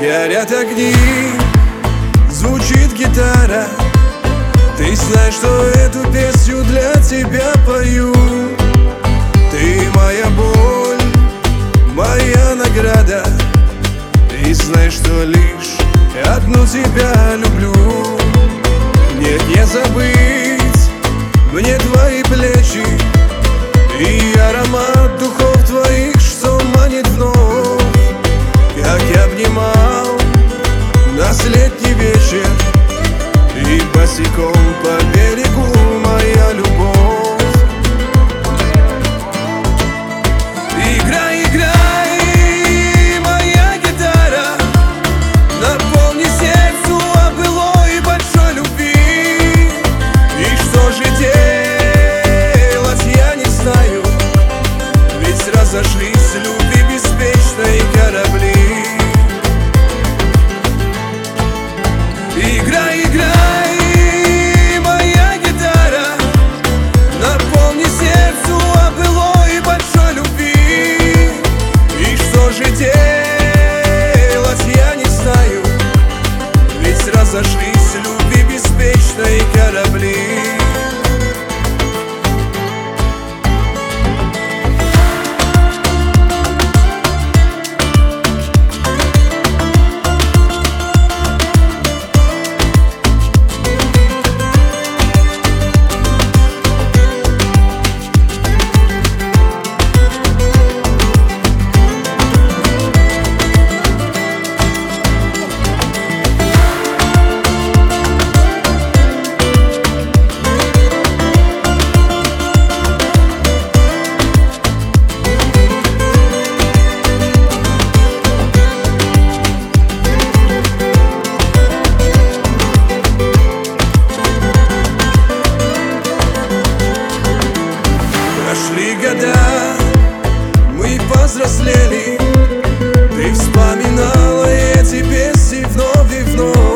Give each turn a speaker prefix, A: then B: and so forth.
A: Горят огни, звучит гитара. Ты знаешь, что эту песню для тебя пою. Ты моя боль, моя награда. Ты знаешь, что лишь одну тебя люблю. Нет, не забыть мне твои плечи и аромат духов твоих, что манит вновь. Как я обнимал нас летний вечер, и босиком по берегу моя любовь. Играй, играй, моя гитара, наполни сердцу о былой большой любви. И что же делать, я не знаю, ведь разошлись любви беспечной корабли. Играй, играй, моя гитара, наполни сердцу о былой большой любви. И что же делать, я не знаю, ведь разошлись любви беспечной корабли. Прошли года, мы повзрослели. Ты вспоминала эти песни вновь и вновь.